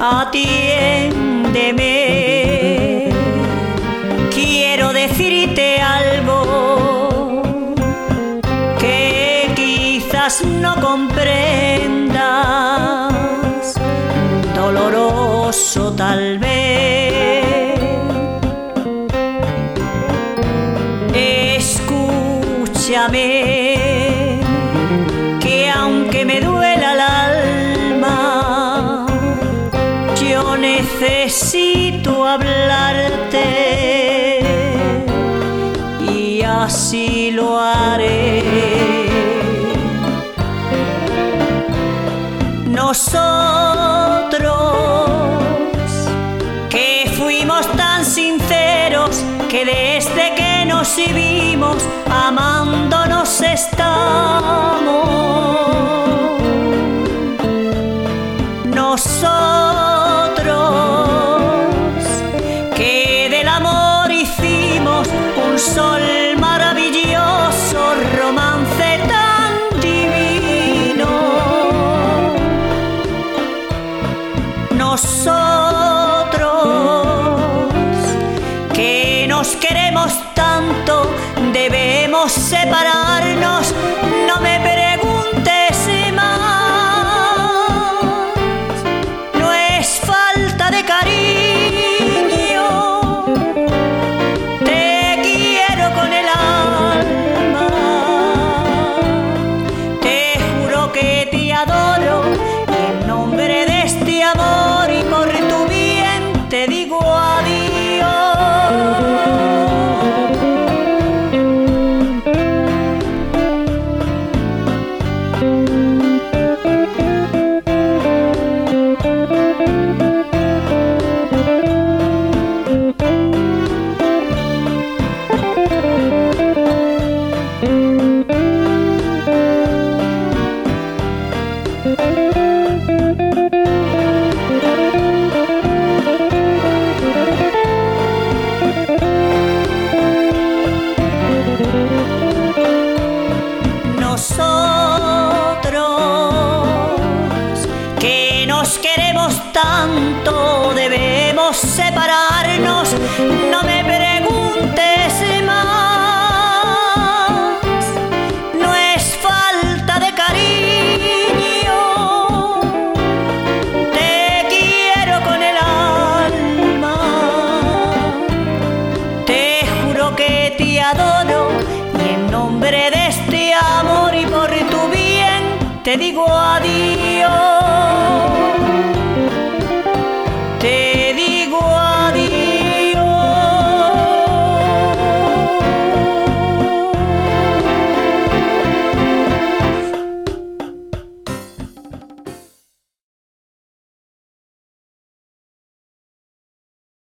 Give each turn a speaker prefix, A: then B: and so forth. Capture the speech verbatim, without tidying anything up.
A: atiéndeme. Quiero decirte algo que quizás no comprendas, doloroso tal vez. Escúchame, que aunque me duela el alma, yo necesito hablarte y así lo haré. Nosotros que fuimos tan sinceros, que desde que nos vimos amándonos estamos. Nosotros que del amor hicimos un sol maravilloso, romance tan divino. Nosotros que nos queremos tanto, debemos separarnos. No me preguntes más, no es falta de cariño, te quiero con el alma, te juro que te adoro y en nombre de este amor y por tu bien te digo adiós. Nosotros que nos queremos tanto, debemos separarnos. No me preguntes más, no es falta de cariño, te quiero con el alma, te juro que te adoro y en nombre de este amor y por tu bien te digo adiós.